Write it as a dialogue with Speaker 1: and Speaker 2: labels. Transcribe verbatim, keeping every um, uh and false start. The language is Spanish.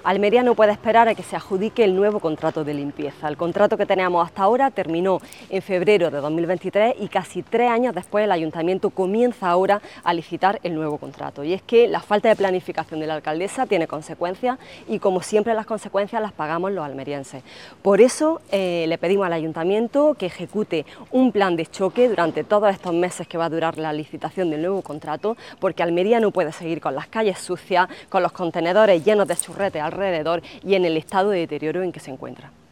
Speaker 1: Almería no puede esperar a que se adjudique el nuevo contrato de limpieza. El contrato que teníamos hasta ahora terminó en febrero de dos mil veintitrés y casi tres años después el Ayuntamiento comienza ahora a licitar el nuevo contrato. Y es que la falta de planificación de la alcaldesa tiene consecuencias y, como siempre, las consecuencias las pagamos los almerienses. Por eso eh, le pedimos al Ayuntamiento que ejecute un plan de choque durante todos estos meses que va a durar la licitación del nuevo contrato, porque Almería no puede seguir con las calles sucias, con los contenedores llenos de churretes alrededor y en el estado de deterioro en que se encuentra.